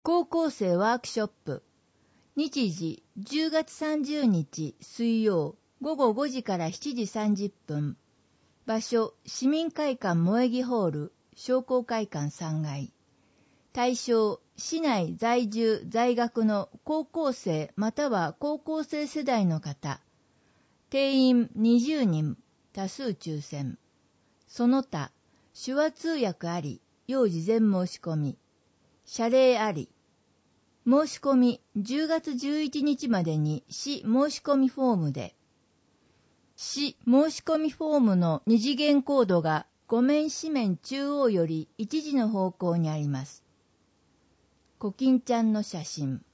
高校生ワークショップ。日時10月30日水曜午後5時から7時30分。場所市民会館萌木ホール商工会館3階。対象市内在住在学の高校生または高校生世代の方。定員20人、多数抽選。その他、手話通訳あり、要事前申し込み。謝礼あり。申し込み10月11日までに市申し込みフォームで。市申し込みフォームの二次元コードが5面紙面中央より1時の方向にあります。コキンちゃんの写真。